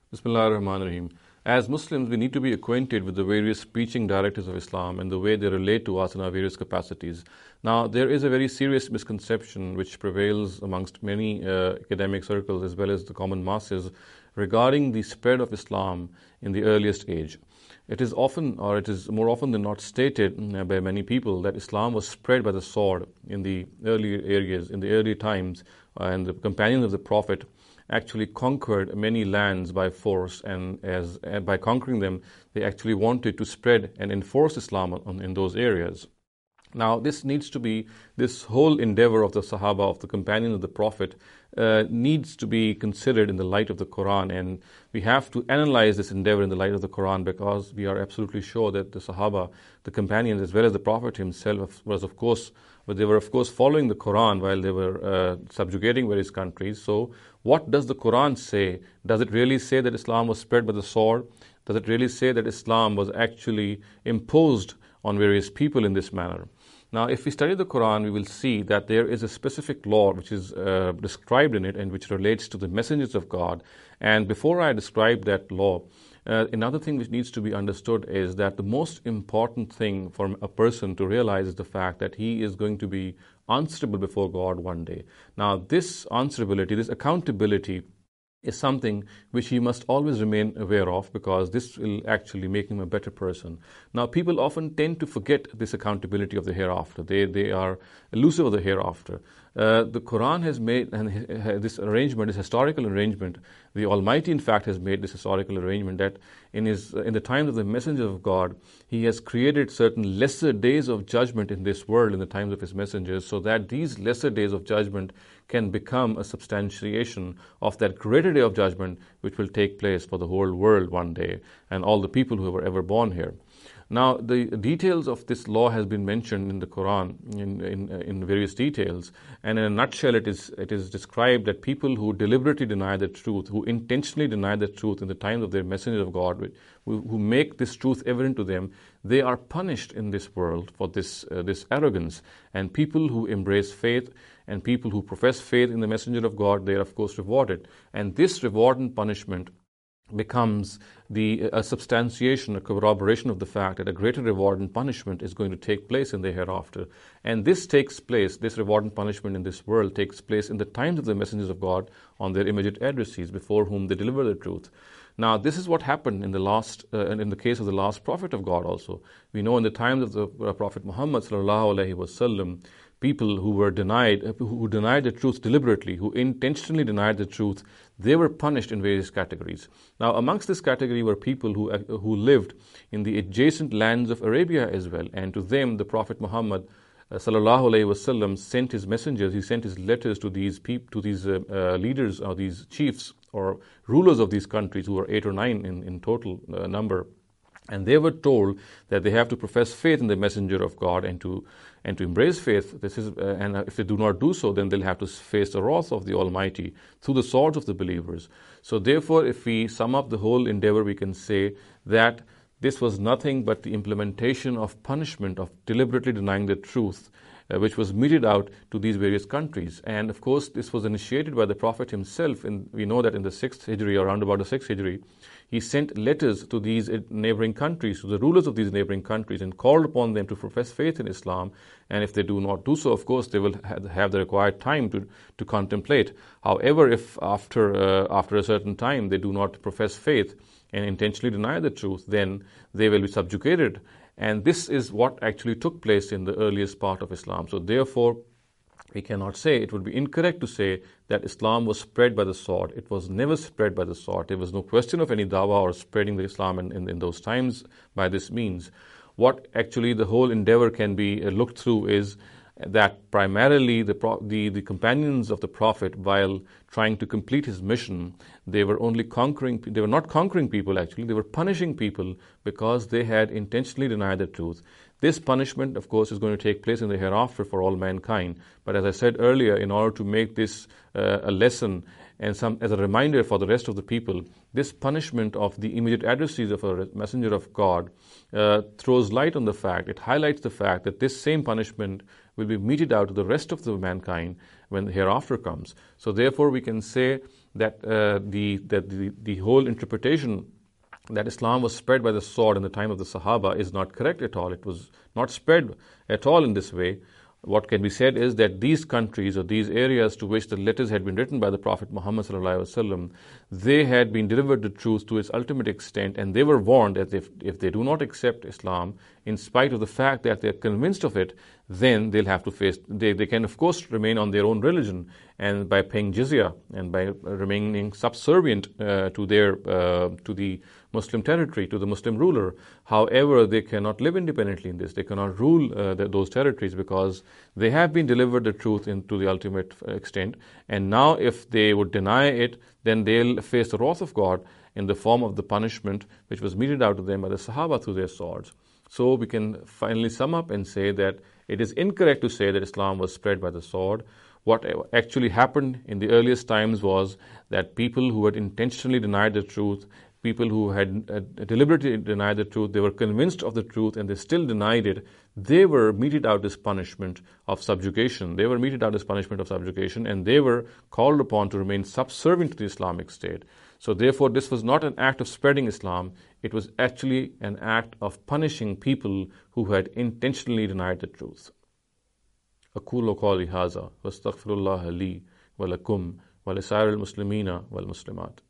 Bismillah ar-Rahman ar-Rahim. As Muslims, we need to be acquainted with the various preaching directives of Islam and the way they relate to us in our various capacities. Now, there is a very serious misconception which prevails amongst many academic circles as well as the common masses regarding the spread of Islam in the earliest age. It is often, or it is more often than not stated by many people that Islam was spread by the sword in the early areas, in the early times, and the companions of the Prophet actually conquered many lands by force, and by conquering them, they actually wanted to spread and enforce Islam in those areas. Now, this whole endeavor of the Sahaba, of the companions of the Prophet, needs to be considered in the light of the Quran, and we have to analyze this endeavor in the light of the Quran, because we are absolutely sure that the Sahaba, the companions, as well as the Prophet himself, they were of course following the Quran while they were subjugating various countries. So, what does the Quran say? Does it really say that Islam was spread by the sword? Does it really say that Islam was actually imposed on various people in this manner? Now, if we study the Quran, we will see that there is a specific law which is described in it and which relates to the messengers of God. And before I describe that law, another thing which needs to be understood is that the most important thing for a person to realize is the fact that he is going to be answerable before God one day. Now, this answerability, this accountability, is something which he must always remain aware of, because this will actually make him a better person. Now, people often tend to forget this accountability of the hereafter. They are elusive of the hereafter. The Quran has made this arrangement, this historical arrangement. The Almighty, in fact, has made this historical arrangement that in the times of the Messenger of God, He has created certain lesser days of judgment in this world in the times of His messengers, so that these lesser days of judgment can become a substantiation of that greater day of judgment which will take place for the whole world one day and all the people who were ever born here. Now, the details of this law has been mentioned in the Quran in various details, and in a nutshell, it is described that people who deliberately deny the truth, who intentionally deny the truth in the times of their messengers of God, who make this truth evident to them, they are punished in this world for this arrogance. And people who embrace faith and people who profess faith in the messenger of God, they are of course rewarded. And this reward and punishment becomes a substantiation, a corroboration of the fact that a greater reward and punishment is going to take place in the hereafter. And this reward and punishment in this world takes place in the times of the messengers of God on their immediate addressees before whom they deliver the truth. Now, this is what happened in the case of the last prophet of God also. We know in the times of the Prophet Muhammad sallallahu alaihi wasallam, people who denied the truth deliberately, who intentionally denied the truth, they were punished in various categories. Now, amongst this category were people who lived in the adjacent lands of Arabia as well, and to them the Prophet Muhammad sallallahu alaihi wasallam sent his messengers. He sent his letters to these leaders, or these chiefs or rulers of these countries, who were 8 or 9 in total number. And they were told that they have to profess faith in the messenger of God and to embrace faith. And if they do not do so, then they'll have to face the wrath of the Almighty through the swords of the believers. So therefore, if we sum up the whole endeavor, we can say that this was nothing but the implementation of punishment of deliberately denying the truth, which was meted out to these various countries. And of course, this was initiated by the Prophet himself. And we know that in the 6th Hijri, or around about the 6th Hijri, he sent letters to these neighboring countries, to the rulers of these neighboring countries, and called upon them to profess faith in Islam. And if they do not do so, of course, they will have the required time to contemplate. However, if after a certain time they do not profess faith and intentionally deny the truth, then they will be subjugated. And this is what actually took place in the earliest part of Islam. So therefore, we cannot say, it would be incorrect to say that Islam was spread by the sword. It was never spread by the sword. There was no question of any dawah or spreading the Islam in those times by this means. What actually the whole endeavor can be looked through is that primarily the companions of the Prophet, while trying to complete his mission, they were not conquering people actually, they were punishing people because they had intentionally denied the truth. This punishment, of course, is going to take place in the hereafter for all mankind. But as I said earlier, in order to make this a lesson and as a reminder for the rest of the people, this punishment of the immediate addressees of a messenger of God throws light on the fact, it highlights the fact that this same punishment will be meted out to the rest of the mankind when the hereafter comes. So therefore we can say that the whole interpretation that Islam was spread by the sword in the time of the Sahaba is not correct at all. It was not spread at all in this way. What can be said is that these countries or these areas to which the letters had been written by the Prophet Muhammad ﷺ, they had been delivered the truth to its ultimate extent, and they were warned that if they do not accept Islam, in spite of the fact that they are convinced of it, then they'll have to face, they can of course remain on their own religion, and by paying jizya and by remaining subservient to the Muslim territory, to the Muslim ruler. However, they cannot live independently in this. They cannot rule those territories because they have been delivered the truth to the ultimate extent. And now if they would deny it, then they'll face the wrath of God in the form of the punishment which was meted out to them by the Sahaba through their swords. So we can finally sum up and say that it is incorrect to say that Islam was spread by the sword. What actually happened in the earliest times was that people who had intentionally denied the truth, people who had deliberately denied the truth, they were convinced of the truth and they still denied it, they were meted out this punishment of subjugation. They were meted out this punishment of subjugation, and they were called upon to remain subservient to the Islamic State. So therefore, this was not an act of spreading Islam. It was actually an act of punishing people who had intentionally denied the truth. أقول قولي هذا واستغفر الله لي ولكم ولسائر المسلمين والمسلمات.